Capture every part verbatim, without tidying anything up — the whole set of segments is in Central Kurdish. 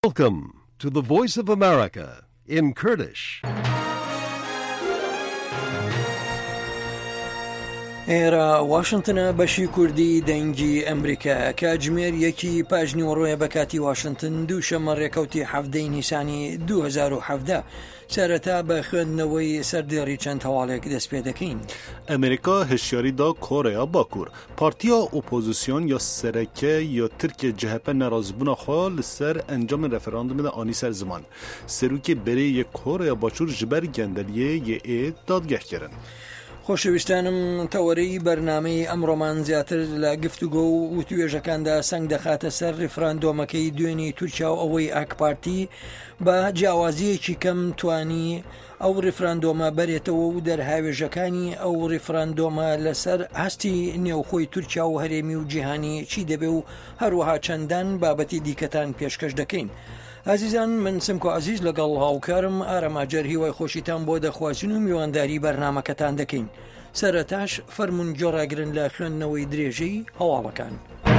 Welcome to the Voice of America in Kurdish. ئێرە واشنتنە بەشی کوردی دەنگی ئەمریکا کاتژمێر یەکی پاژنی وەڕۆیە بە کاتی واشنتن دووشەمە ڕێکەوتی حەفدەی نیسانی دوو هەزار و حەڤدە سەرەتا بە خوێندنەوەی سەردێڕی چەند هەواڵێک دەست پێ دەکەین. ئەمریکا هشیاری دا کۆرەیا باکوور پارتیا ئۆپۆزیسیۆن یا سەرەکە یا ترکیە جهپە نەرازبوونا خوا لەسەر ئەنجام رەفەراندومدا ئانی سەر زمان سەرۆکێ بەرێ یە کۆرەیا باکوور ji ber گەندەلیە یە ئێ دادگەهکردن. خۆشەویستانم تەوەرەی بەرنامەی ئەمڕۆمان زیاتر لە گفتوگۆ و توێژەکاندا سەنگ دەخاتە سەر ڕیفراندۆمەکەی دوێنی تورکیا و ئەوەی ئاکپارتی بە جیاوازیەکی کەم توانی ئەو ڕیفراندۆمە بەرێتەوە و دەرهاوێژەکانی ئەو ڕیفراندۆمە لەسەر هەستی نێوخۆی تورکیا و هەرێمی و جیهانی چی دەبێ و هەروەها چەندان بابەتی دیکەتان پێشکەش دەکەین. عزیزان من سمکۆ عزیز لەگەڵ هاوکارم ئارەماجەر هیوای خۆشیتان بۆ دەخوازین و میوانداری بەرنامەکەتان دەکەین. سەرەتاش فەرمون جۆڕاگرن لە خوێندنەوەی درێژەی هەواڵەکان.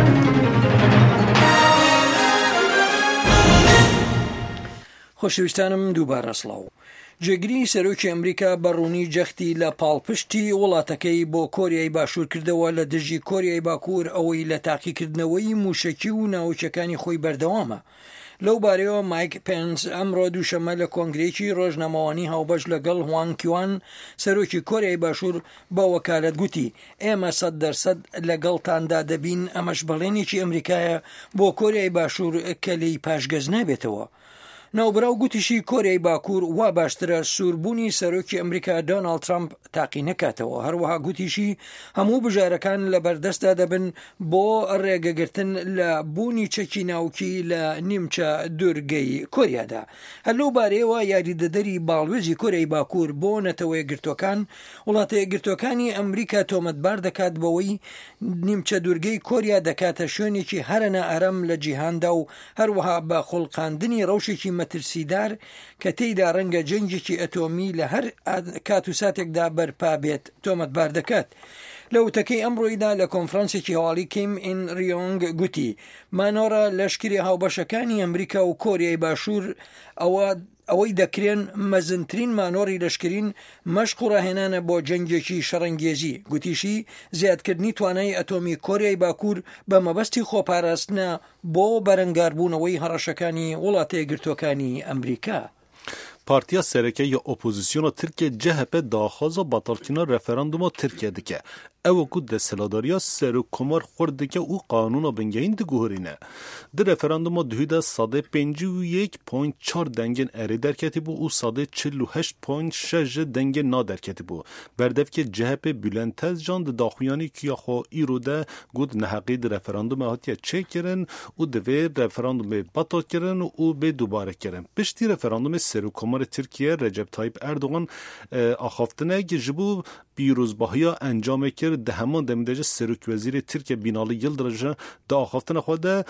خۆشەویستانم دووبارە سڵاو. جێگیری سەرۆکی ئەمریکا بەڕوونی جەختی لە پاڵپشتی وڵاتەکەی بۆ کۆریای باشوور کردەوە لە دژی کۆریای باکوور ئەوەی لە تاقیکردنەوەی موشەکی و ناوچەکانی خۆی بەردەوامە. لەو بارەوە مایک پێنس ئەمڕۆ دووشەمە لە کۆنگرێکی ڕۆژنامەوانی هاوبەش لەگەڵ هوان کیوان سەرۆکی کۆریای باشوور بە وەکالەت گوتی ئێمە سەد دەرسەد لەگەڵتاندا دەبین ئەمەش بەڵێنێکی ئەمریکایە بۆ کۆریای باشوور کە لی پاشگەز نابێتەوە. ناوبراو گوتیشی کۆریای باکوور وا باشترە سووربوونی سەرۆکی ئەمریکا دۆناڵد ترامپ تاقی نەکاتەوە. هەروەها گوتیشی هەموو بژارەکان لە بەردەستدا دەبن بۆ ڕێگەگرتن لە بوونی چەکی ناوکی لە نیمچە دوورگەی کۆریادا. هەر لەو بارەیەوە یاریدەدەری باڵوێزی کۆریای باکوور بۆ نەتەوەی گرتوەکان وڵاتە یەکگرتوەکانی ئەمریکا تۆمەتبار دەکات بەوەی نیمچە دوورگەی کۆریا دەکاتە شوێنێکی هەرەنە ئارەم لە جیهاندا و هەروەها بە خوڵقاندنی ڕەوشێکی مەترسیدار کە تێیدا ڕەنگە جەنگێکی ئەتۆمی لە هەر کات و ساتێکدا بەرپا بێت تۆمەتبار دەکات. لە وتەکەی ئەمڕۆیدا لە کۆنفرانسێکی هەواڵی کیم ئین ریۆنگ گوتی مانۆرە لەشکری هاوبەشەکانی ئەمریکا و کۆریای باشوور ئەوە ئەوەی دەکرێن مەزنترین مانۆری لەشکرین مەشق و ڕاهێنانە بۆ جەنگێکی شەڕەنگێزی. گوتیشی زیادکردنی توانای ئەتۆمی کۆریای باکوور بە مەبەستی خۆپاراستنە بۆ بەرەنگاربوونەوەی هەڕەشەکانی وڵاتە یەکگرتوەکانی ئەمریکا. پارتیا سەرەکە یا ئۆپۆزیسیۆنا ترکیە جهپە داخوازا بەتاڵکردنا رەفەراندوما ترکیە دکە. ئەوە کو دەسەڵاتداریە سەرۆکۆمار خۆر دکە و قانونا بنگەین دگوهرینە. د رەفەراندوما دویدا سادە پێنج و یەک پۆینت چوار دەنگên ئەرێ دەرکەتی بوو و سادە چل و هەشت پۆینت شەش دەنگên نادەرکەتی بوو. بەردەفکە جهپە بولەندتەز جان د داخویانی کیاخۆ ئیرۆدا گوت نەحەقی د رەفەراندوما هاتیە چێکردن و divê رەفەراندومê بەتالkirin û bê dubarekirin. Piştî رەفەراندومê serokkomarê Tirkiye Recep Tayyip Erdogan axaftinek ji bo pîrozbahiya encamê kir di heman demê de Serokvezîrê Tirkiye Binalî Yıldırım di axaftina xwe de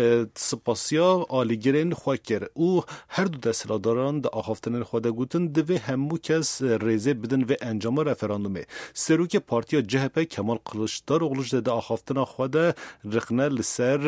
spasiya alîgirên xwe kir û her du desthilatdaran di axaftinên xwe de gotin divê hemû kes rêzê bidin vê encama referandumê. Serokê Partiya C H P Kemal Kılıçdaroğlu de di axaftina xwe de rixne li ser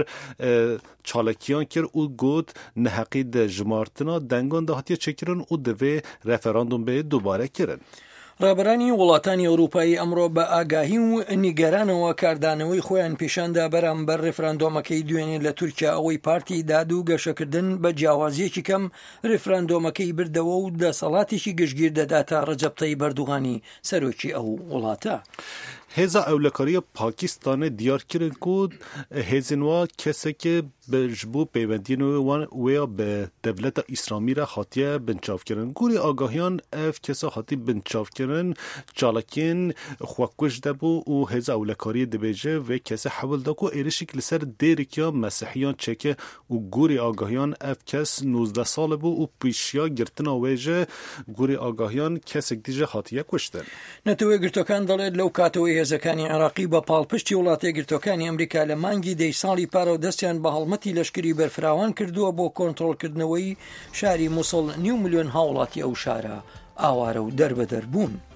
çalakiyan kir û got neheqî de jimartina dengan de hatiye çekirin û divê referandumê dubare kirin. ڕابەرانی وڵاتانی ئەوروپایی ئەمڕۆ بە ئاگاهی و نیگەرانەوە کاردانەوەی خۆیان پیشاندا بەرامبەر ڕێفراندۆمەکەی دوێنێ لە تورکیا ئەوەی پارتی داد و گەشەکردن بە جیاوازیەکی کەم ڕێفراندۆمەکەی بردەوە و دەسەڵاتێکی گشتگیر دەداتە ڕەجەب تەیب ئەردوغانی سەرۆکی ئەو وڵاتە. Hêza Ewlekariya Pakistanê diyar kirin ku hêzên wa kesekê ji bo pêwendiyên wan wê bi devleta İslamî re hatiye binçavkirin. Gurê agahiyan ev kesa hatî binçavkirin çalakên xwekuj debû û hêza Ewlekariyê dibêje vê kese hewil da ku êrişik li ser dêrêkiya Mesîhiyan çeke û gurê agahiyan ev kes nûzdeh sal bû û pêşiya girtina wê ji gurê agahiyan kesek dî jî hatiye kuştin. نەتەوەی گرتوەکان دەڵێت لەو کاتەوەی هێزەکانی عێراقی بە پاڵپشتی وڵاتە یەکگرتوەکانی ئەمریکا لە مانگی دەی ساڵی پارە و دەستیان بە هەڵمەتی لەشکری بەرفراوان کردووە بۆ کۆنتڕۆڵکردنەوەی شاری مووسڵ نیو ملیۆن هاوڵاتی ئەو شارە ئاوارە و دەربەدەر بوون.